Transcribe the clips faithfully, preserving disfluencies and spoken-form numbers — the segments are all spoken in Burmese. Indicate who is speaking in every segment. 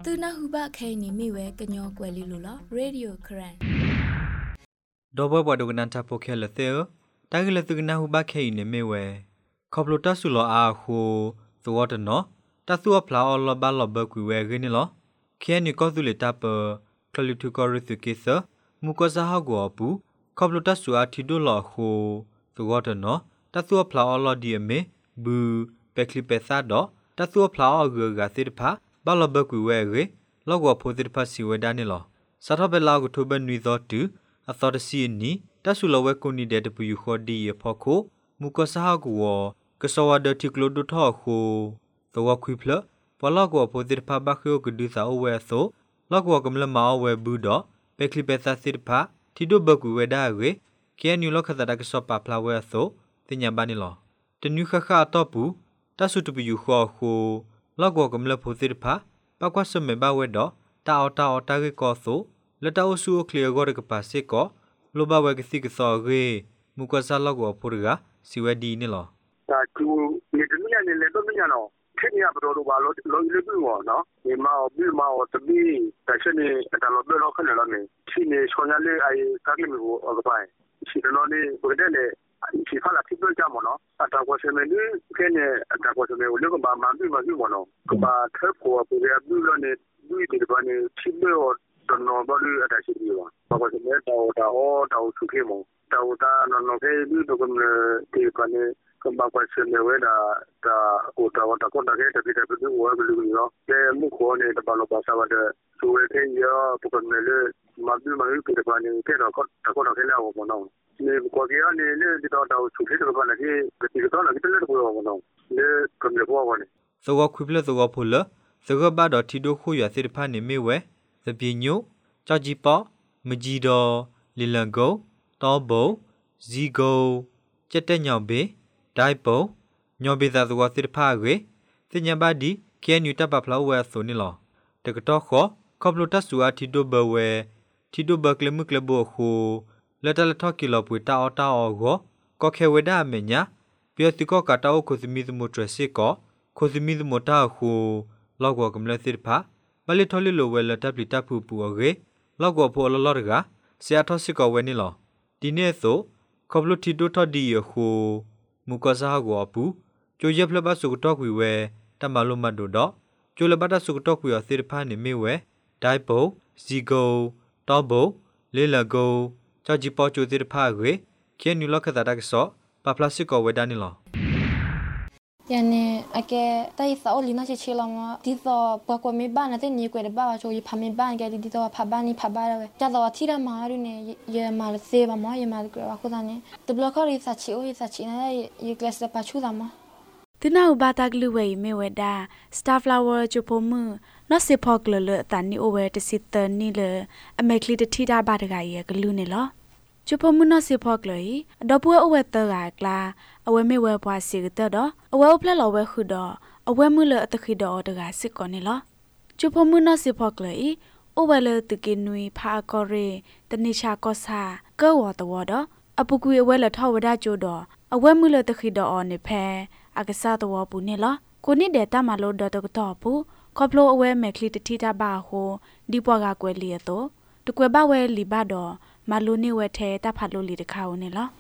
Speaker 1: သူနာဟုဘခဲနေမိဝဲကညောကွယ်လီလိုလားရေဒီယိုခရန်
Speaker 2: ဒေါ်ဘွားဒုကနန်တာဖိုခဲလသေးတာဂလသူကနာဟုဘခဲနေမိဝဲခေါပလိုတဆူလောအာဟိုသောတနောတဆူအဖလာအော်လဘလဘကွေဝဲရင်းလောခဲနီကောသူလေတပ်ပကလူထုကောရစုကေဆမူကဆာဟကောပူခေါပလိုတဆူအထီဒိုလောဟိုသောတနောတဆူအဖလာအော်လဒီအမေဘူပက်ကလီပဆာဒတဆူအဖလာအော်ဂဂါစစ်ဖာဘလဘကွေဝဲရလောကောဖိုစစ်ဖာစီဝဲဒနီလောစာထဘလာကိုထိုဘနွီသောတူအသောတစီနီတဆူလဝဲကိုနီတဲ့တပူခေါ်ဒီရဖို့ခိုမူကဆာဟကောကဆဝဒတိကလိုဒုထောခိုသောခွိဖလပလောက်ကောဖိုစစ်ဖာဘခိယကဒူစာအဝဲဆိုလောက်ကောကမလမအဝဲဘူးတော့ပက်ကလီပဆာစစ်ဖာတီဒိုဘကွေဝဲဒါရေကဲနူလောက်ခတာကဆောပါဖလာဝဲဆိုတင်ညာဘာနီလောတနုခခအတော့ဘူးတဆူတပူခေါ်ခိုလောက်ကောကမလဖိုစစ်ဖာပကွတ်စမေဘဝဲတော့တာအော်တာအော်တာကေကောဆိုလတောဆူကလီယောကပါစေကောလိုဘဝဲကစီကစောရေမူကဆာလောက်ကောဖိုရကစီဝဲဒီနီလော
Speaker 3: ဒါကူနေတမရနေလေတော့မရနော်ခေညာဘတော်တို့ဘာလို့လောလေဘူးနော်ဒီမှာပြီးမှာတပီးတချနေတလောဘလောခဏလာနေချီနေချောညာလေးအိုင်ကကလမီကိုအကပိုင်ချီနော်လေးဘယ်တဲ့လေချီဖလာတိပြောကြမနော်အတာကိုစမေလေးခဲနေအတာကိုစမေကိုလည်းကဘာမှမပြီးမပြီးမနော်ကဘာထက်ကိုပူရဘူးလို့နေဘူးဒီဘာနေချီလို့တော့နော်ဘာလို့အတာရှိပြီးပါဘာကိုစမေတော့တော့တော့သူခေမေတော့တာနော်နော်ခဲပြီးတော့ကနေဒီကနေကဘာကွာစမေဝဲတာတာဟိုတော့တော့တော့ခဲ့တဲ့ပြည်တဲ့ပြည်ဝဲဘလူးရောတဲ့မှုခေါ်နေတဲ့ဘာလို့ပါစားတဲ့သူဝဲတဲ့ရပုကနယ်လေမပြီးမပြီးပြည်တဲ့ကနေတော့တော့တော့ခဲ့လာဘောနော်ဒီကိုကြီးအနေနဲ့ဒီတော့တော့သူဖြစ်တဲ့ဘာလဲဒီကတော့လည်းတယ်လို့ဘောနော်လေကံရဘောကနေ
Speaker 2: သောခွိပလသောဖုလသောဘာဒတီဒိုခုရစစ်ဖာနေမေဝဲသပြညိုကြောက်ကြီးပေါ့မကြီးတော်လီလန်ကိုတောဘုံဇီကိုကျက်တဲ့ညောင်ဘေးဒိုင်ပုံညောဘေသာသောစစ်ဖာရေစညဘာဒီကဲနူတပ်ပဖလာဝဲဆိုနီလောတကတော့ခောကောပလိုတဆူအတီဒိုဘဝဲတီဒိုဘကလမှုကလဘခုလက်တလထော့ကီလောပွေတာအော်တာအော်ကိုကောခဲဝဲဒါမညာပြောတိကောကတာအိုခိုစမီသမုထရစီကောခိုစမီသမုတာခုလောက်ကောကမလစစ်ဖာမလီထော်လီလိုဝဲလက်တပ်ပလီတပ်ဖူပူရေလောက်ကောဖော်လော်လော်ကဆရာထော့စစ်ကောဝဲနီလောဒီနေ့ဆိုကောပလိုတီဒိုထော်ဒီယခုမူကဆာကောပူကျိုရဖလဘဆုကတော့ခွေဝဲတမလုံးမတ်တို့တော့ကျိုလဘတ်ဆုကတော့ခွေရစစ်ဖာနေမေဝဲဒိုင်ပုံဇီကိုတောဘုံလေလကိုကြောက်ကြီးပေါ်ကျိုစစ်ဖာရေခဲနူလခတာတက်ဆောပပလစစ်ကောဝဲဒနီလော
Speaker 4: ယနေ့အကဲတိုင်သောလီနာချီချီလာမဒီတော့ပကွမေဘာနဲ့နေကွယ်ဘာချိုရဖမေဘာကဒီတော့ဖဘာနီဖဘာရဲကျတော့ထီရမာရနေရမာစေဘာမရမာကရခုဒနေတဘလခရီစာချီအိုစာချီနေရကလစ်ပါချူဒါမ
Speaker 1: ဒီနောက်ဘာတကလူဝဲမေဝဲဒါစတာဖလာဝါချိုဖိုမနော့စေဖောကလလတန်နီအိုဝဲတစစ်တနီလအမေကလီတထီတာဘာတကရကလူနေလောချိုဖိုမနော့စေဖောကလီအတော့ပွေအဝဲတကကလာအဝဲမေဝဲဘွားစီကတော့အဝဲဖလက်လောဝဲခုတော့အဝဲမှုလအတခိတော့တကစစ်ကောနေလောချိုဖိုမနော့စေဖောကလီအဝဲလတကင်းနွေဖာကောရေတနိချာကောစာကောဝတော်တော့အပူကွေအဝဲလထောဝဒကျိုးတော့အဝဲမှုလတခိတော့အော်နေဖဲအကစားတော်ပူနေလောကိုနိတဲ့တမလို့တော့တော့ဘူးခေါပလိုအဝဲမဲကလီတတိတာဘာဟိုဒီပွားကကွယ်လီရတော့တကွယ်ဘဝဲလီဘတော့မလိုနေဝဲထဲတဖတ်လို့လီတခါဦးနေလော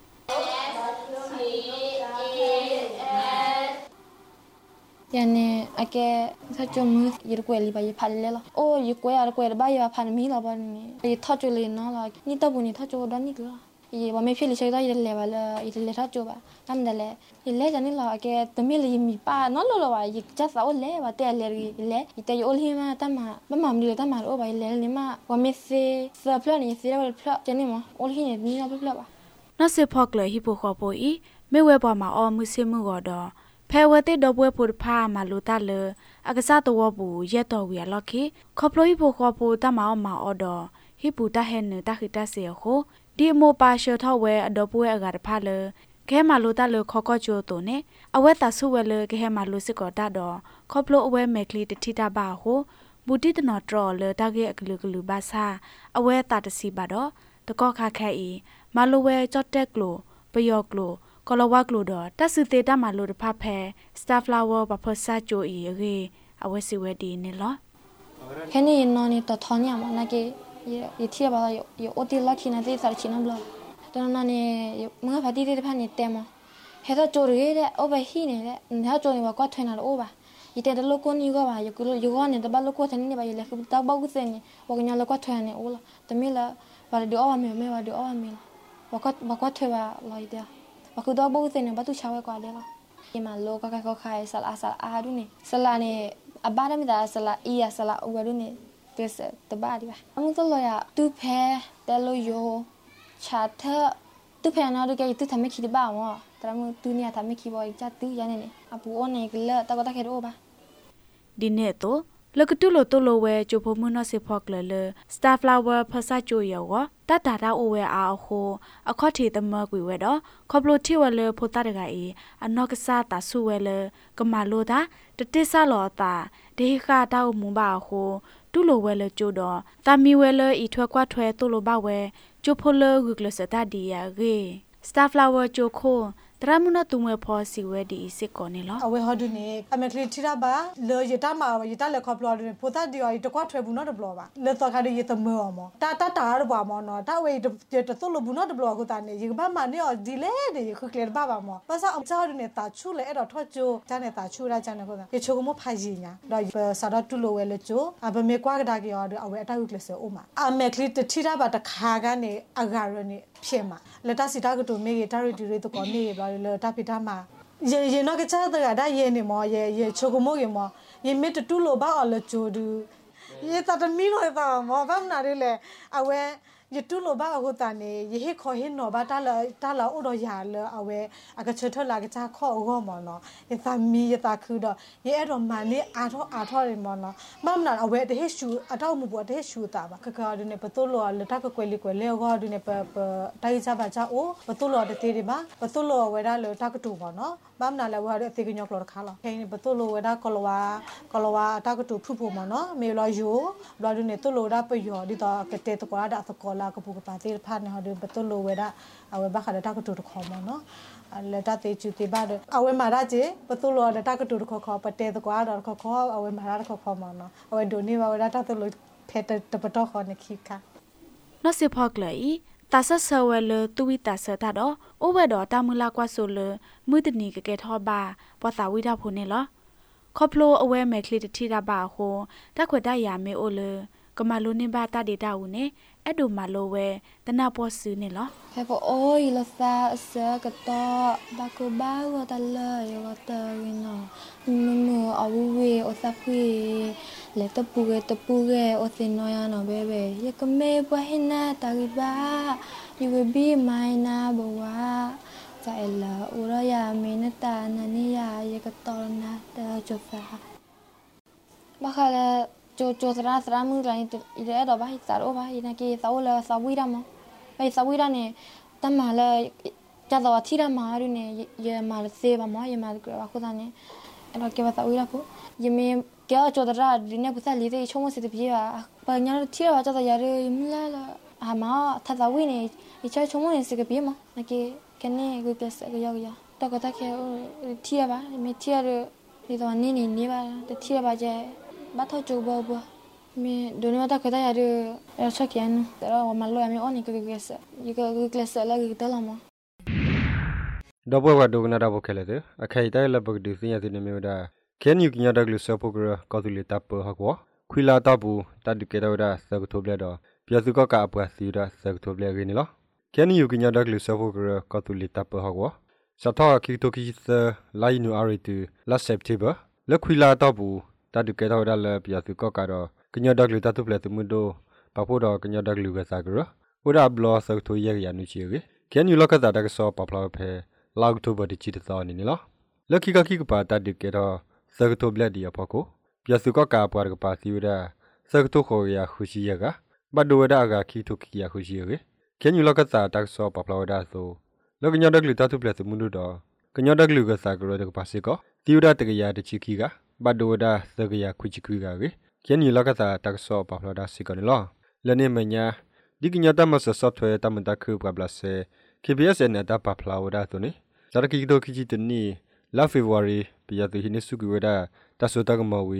Speaker 4: ယနေ့အကဲဆက်ကြမှုရကွယ်လီပါရဖတ်လေလောအိုရကွယ်ရကွယ်ဘာရဖတ်မီလာပါနေရထချူလီနော်လာနိတဘူးနိထချူဒနိကလာये वो मैं फिर लिखे तो ये लेवल ये ले था जो बा हम दले ये ले जाने लो के तमिल ये मी पा न लो लो बा ये जैसा ओ ले बा ते ले ले ये ते ओ ही मा तमा बा मम ले तमा ओ बा ले नि मा वो मैं से स प्लो नि से ले प्लो जने मा ओ ही नि नि प्लो बा
Speaker 1: နော်စေဖောကလေဟိပိုခေါ်ပိုဤမေဝဲပေါ်မှာအော်မှုစမှုကတော့ဖဲဝဲတဲ့တော့ပွဲဖို့ဖာမှာလိုတလေအကစားတော်ဘူးရက်တော်ဝီလော်ခေခေါပလိုဟိပိုခေါ်ပိုတမအောင်မှာအော်တော့ဟိပူတဟဲနတခိတဆေခိုဒီမိုပါရှောထောက်ဝဲအတော့ပွဲအကတဖာလေခဲမှာလိုတလေခေါ်ကောချိုတိုနေအဝဲတာဆုဝဲလေခဲမှာလိုစစ်ကောတတော့ခေါပလိုအဝဲမဲကလီတတိတာဘာဟိုဘူတိတနော်တော်လေတကေအကလူကလူဘာစာအဝဲတာတစီပါတော့တကောခခဲဤမလိုဝဲကြော့တက်ကလိုပယောကလိုကောလဝကလိုတော့တဆူတေတမလိုတဖဖဲစတာဖလာဝါဘဖဆာချိုဤရေအဝဲစီဝဲဒီနေလော
Speaker 4: แค่นี้นอนนี่ต่อทอนเนี่ยมันนักเกยที่ว่าอยู่อดีตลักษณะที่สารชินบล้อตอนนั้นนี่มึงพอดีที่พันนี่เต็มเฮต้าโจรีเด้โอไปฮีนี่เด้เฮต้าโจนี่ว่าก็ทนเอาโอบะอีเตดลูกคนอยู่ก็ว่าอยู่อยู่ก็เนี่ยแต่บ้านลูกคนทันนี่ไปเลยคือตาบ้ากุเซนี่ว่ากันยาลูกก็ทนเนี่ยโอ้ละแต่มีละว่าเดี๋ยวเอาไม่ไม่ว่าเดี๋ยวเอาไม่ละว่าก็ว่าก็ทนว่าลอยเดียวว่าคือตาบ้ากุเซนี่บ้านตู้เช่าไว้กว่าเลยละที่มาโลก็ก็ขายสลัดสลัดอาดูนี่สลัดนี่อาบ้านไม่ได้สลัดอีสลัดอุดดูนี่เป็นเสตบ้าดีป่ะมึงต้องเลยอ่ะตู้แพ้แต่โลโยชาเธอตู้แพ้นะดูแกตู้ทำไม่คิดบ้ามั้งแต่มึงตู้เนี่ยทำไม่คิดว่าจะตู้ยันนี่อาปูอ้อนนี่ก็เลยแต่ก็ตาแค่โอ้ป่ะ
Speaker 1: ดินเนโตแล้วก็ตุโลตุโลเวจูพมุนอสิพอกเลเลสตาร์ฟลาวเวอร์ภาษาจูยาวตาตาดาโอเวอาโคอคอทีตมกุยเวดอคอบโลที่วเลโพตาดกาอีอนนอกซาตาสุเวเลกมาโลตาตติซาลอตาเดฮิคาดาอมุบาโคตุโลเวเลจูดอตามีเวเลอีทวกว่าทเวตุโลบาเวจูพเลกุกลสตาดียาเกสตาร์ฟลาวเวอร์จูโคตรามุนตุเมพอสิเวดีสิกอนี่ลอ
Speaker 5: เอาไว้ฮอดูนี่อเมคลีทิราบาเลยยตามาวยตาเลคอปลอดูนี่โพตาดิออยตะกว่าทเวบุนอดบลอบาเลตอคาดิยตเมอมอตาตาตาดบามอนอตาเวตตตุลบุนอดบลอกูตานี่ยิกบ้ามานี่อดิเลเดยคือเคลียร์บ้าบามอภาษาอเจ้าดูนี่ตาชูเลเอดอทอจูจานี่ตาชูราจานี่ก็เกชกมพาจิญาดอยสาดตุโลเวเลจูอะเบเมกวากดากยอเอาไว้ตาอุกเลเซโอมาอเมคลีทิราบาตะคากานี่อากาโรนี่ဖြစ်မှာလက်တစီတာကတူမေတာရီတီရီတကောနေပါလေတာပိတာမှာရေရေနော်ကချာတကဒါရေနေမောရေရေချိုကမိုရေမောရေမစ်တူလိုပါအလချိုဒူရေတာတမီလို့ပါမောဘာမနာရလေအဝဲยตุโลบาโหตานี่ยเฮขอเห็นหนอบาตาละตาละอุดอยาเลเอาเวอากะเชทลากะจาขอโหมอเนาะยตามียตาคือดอยเอดอมานี่อาทออาทอเรมอเนาะมามนาเอาเวเดเฮชูอาตอมุบัวเดเฮชูตาบะกะกะดูเนี่ยปะตุโลเลตากะกวยลิกวยเลก็ดูเนี่ยปะปะไตจาบาจาโอปะตุโลเดเตดิบาปะตุโลเวดาเลตากะตูมอเนาะมามนาละวะเดเตกะญอกลอคาลอเคนี่ปะตุโลเวดากอลวากอลวาตากะตูพุพุมอเนาะเมลอโยลอดูเนี่ยตุโลดาปะยอดิตอกะเตตกวาดาตะกอลากะปุกะปาเตพาดเนาะเดปะตุโลเวดาเอาเวบะคาดตากะตูตะขอมอเนาะเลตาเตจูติบาเดเอาเวมาราเจปะตุโลเดตากะตูตะขอขอปะเตตกวาดาขอขอเอาเวมาราตะขอขอมอเนาะเอาเวโดนี่ว่าเวดาตาตุโลเพตตะปะตอขอเนี่ยคิกะ
Speaker 1: นอสิพอกเลยตาซะเซเวเลตุวิตาเสตาดอโอเวดอตามุลากว่าโซเลมือตนีกะเกทอบาปอตาวิดาพูเนี่ยลอคอพโลอเวเมคลิตทีดาบาโฮตะขวดายาเมโอเลกมาโลนิบาตาเดดาอูเนเอดูมาโลเวตนาปอซือเนี่ยลอ
Speaker 4: แค่พอโอ้ยละซาเสกะตอบากูบ้าวตะเลยว่าตะวินอมือมือเอาเวโอซาคุยเลตะปูเกตะปูเกโอซินอยานะเบเบยกะเมบะหินาตาริบายูเวบีไมนาบวาใจละอุรยาเมนตานานิยายกะตอนะตะจฟาบะคาละโจโจสระสระมือไรอีเดดอกบ้าสารโอบ้าอีนักกีสาวเลยสาวิดามไปสาวิดาเนี่ยตั้งมาเลยจะตัวที่รามาดูเนี่ยยมาเลเซียบ้ามายมาเกลือว่าคุณตาเนี่ยเราเก็บสาวิดาปุ๊ยมีเกี่ยวโจตระดิเนี่ยภาษาลีเดชงมุสิทธิ์พี่ว่าปัญญาที่เราจะตัดยาเรื่องมุ่งละละหามาถ้าสาวิเนี่ยอีใช้ชงมุสิทธิ์พี่มั้งนักกีแค่เนี่ยกูเปลี่ยนก็ยากยากแต่ก็ถ้าแค่ที่ว่าไม่ที่เรื่องที่ตัวนี้นี่นี่ว่าแต่ที่ว่าจะบ้าทอจูบบัวมีดูนี่ว่าตาเคยได้ยาดูเราชอบกินแต่เรามาลอยมีอ้อนี่ก็เกลือยี่ก็เกลือแล้วก็ตลอดมั้ง
Speaker 2: ดอกบัวดูกันนะบุคคลเลยอะใครได้ละบุกดูสิยาตินเมียวดาแค่นี้กินยาดักลุสปุกระก็ตุลิตาเปอร์ฮักวะคุยลาตาบูตาดูเกดาวดาสักทุบเลียดอพิจารณาก็อับสิดาสักทุบเลียกินนี่ละแค่นี้กินยาดักลุสปุกระก็ตุลิตาเปอร์ฮักวะสัทธาคิดตัวคิดไลนูอาริตูลาเซปติเบอร์แล้วคุยลาตาบูตาดูเกดาวดาเลพิจารณาก็การอกินยาดักลุตาทุบเลียตุมุดโดปะพูดอกินยาดักลุกสักระอุดาบลอสักทุยยานุชีเกแค่นี้ล็อกตาดักซอปะพลาเพลากทุบดิจิตตานี่นี่ละแล้วคิดก็คิดกับตาดูเกดอสักทุบเลียดีอะพอกูพิจารณาก็การปวดกับปาสิวดาสักทุกข์ยาขุชิยกะบัดดูดากาคิทุกิยาขุชิยเกแค่นี้ล็อกตาดักซอปะพลาดาโซแล้วกินยาดักลุตาทุบเลียตุมุดโดกินยาดักลุกสักระดักปาสิก็ติวดาตกยาดิชิกิกะบัดดูดาสักยาขุชิกุกะเกแค่นี้ล็อกตาดักซอปะพลาดาสิก็นี่ละแล้วเนี่ยมันยาดิกินยาตามัสซอฟต์แวร์ตามันตาคือกับลาเซ เค พี เอส เนี่ยตาปะพลาวดาตัวนี้สารกิโดคิจิตนี่ลาเฟวารีปิยาตุฮินิสุกุเวดาตาสุตากมอวี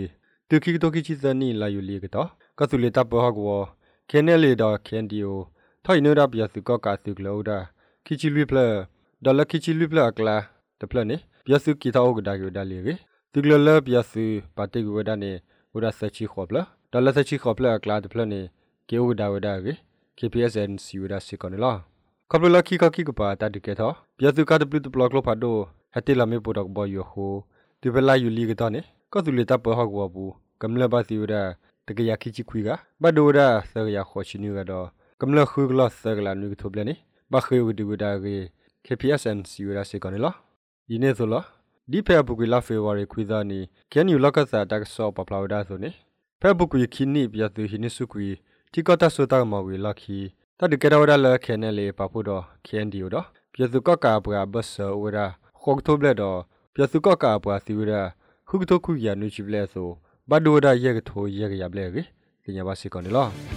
Speaker 6: တူခိတိုခိချီစနီလာယူလီကတော့ကဆူလီတပ်ဘောကောခဲနဲလီတော့ခဲန်ဒီယိုထိုင်နရပြစကောကာစုကလောဒါခိချီလူပလဒေါ်လာခိချီလူပလကလာတပလနေပြစုကီတောကဒါယူဒါလီရီတူကလလပြစုပါတေကဝဒါနေဝဒါစချီခေါပလဒေါ်လာစချီခေါပလကလာတပလနေကေဝဒါဝဒါရီ K P S N စီဝဒါစီကောနလာကပလလခိကခိကပါတာဒကေသောပြစုကတပလူတဘလော့ကလောဖာဒိုဟတိလာမေပိုတော့ဘောယဟိုဒီပလာယူလီကတော့နေကဆူလီတပ်ဘောဟကောဘူးကမ္လဘာစီဝဒါတကရခိချီခွေကဘဒိုဒါဆရရခေါချီနူကတော့ကမ္လခုကလဆရလာနူကထုပလနေဘခေဝဒီဝဒါရီ K P S N စီဝဒါစီကောနလာဒီနေဆိုလားဒီဖဲဘူကလာဖေဝါရီခွေးသားနီကန်ယူလကစားတက်ဆောပပလာဝဒါဆိုနေဖဲဘူကခင်းနီပြတ်သူဟိနစုကွီတီကတာဆိုတာမဝေလခီတဒကေရဝဒါလခဲနဲလေပပူတော့ခဲန်ဒီယိုတော့ပြတ်သူကကာပွာဘတ်ဆောဝဒါခေါကထုပလက်တော့ပြတ်သူကကာပွာစီဝဒါခုကထုခုရနူချီပလက်ဆိုဘဒိုဒါရဲကထိုရဲကရပလက်ကေတင်ရပါစီကောနေလား